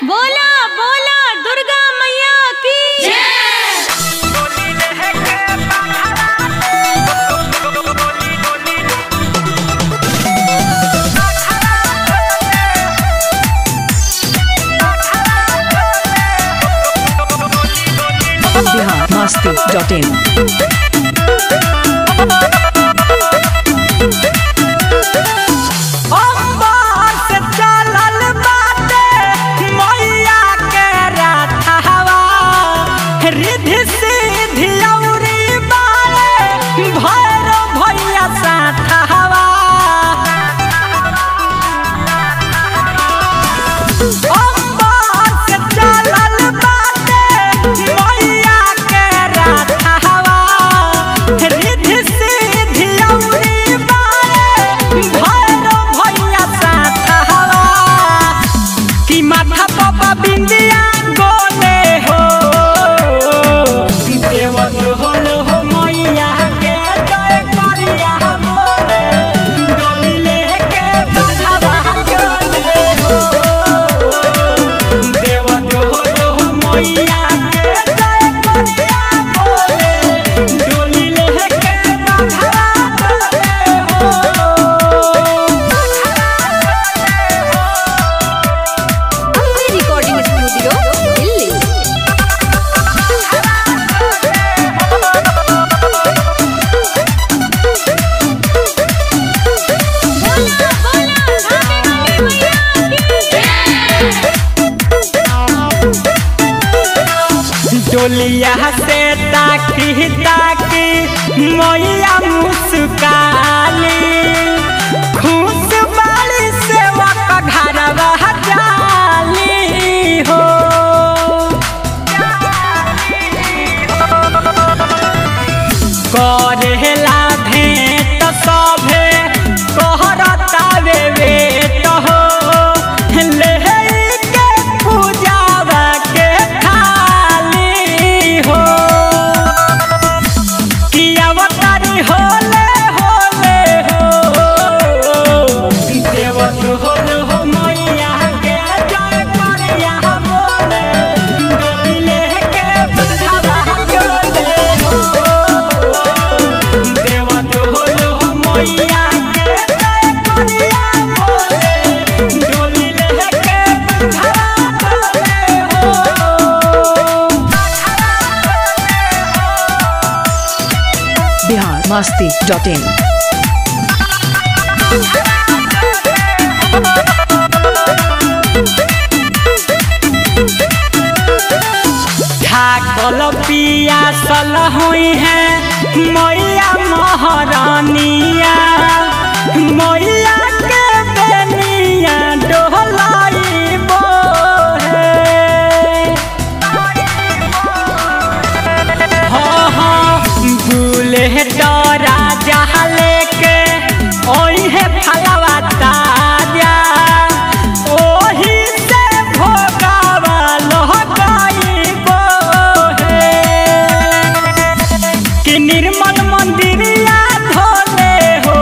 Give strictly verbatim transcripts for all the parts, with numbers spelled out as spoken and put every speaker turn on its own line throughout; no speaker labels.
बोला बोला दुर्गा मैया की
बिहार मस्ती डॉट इन।
डोलिया से ताकी ताकी मैया मुस्काली खुश बाली सेवा का घरवा जाली हो करेला भेंट सभे कहरता वे बेट हो ले के पूजावा के
बिहार मस्ती डॉट इन।
ठाकल पिया सल हुई है मैया महारानिया मैया के बेनिया डोलाई बो हाँ हाँ भूले डरा जहा लेके ओही है फलवा ताजा ओही से भोगावा लोहगाई बो कि निर्मल मंदिरिया धोले हो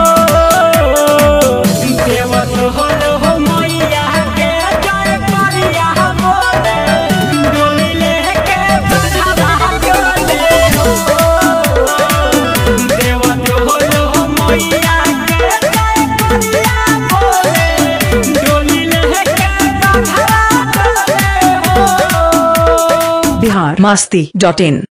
देवत हो मैया के जय करिया बोले डोली लेके बढ़ावा जोले हो देवत हो मैया के जय करिया बोले डोली लेके बढ़ावा जोले हो।
बिहार मस्ती डॉट इन।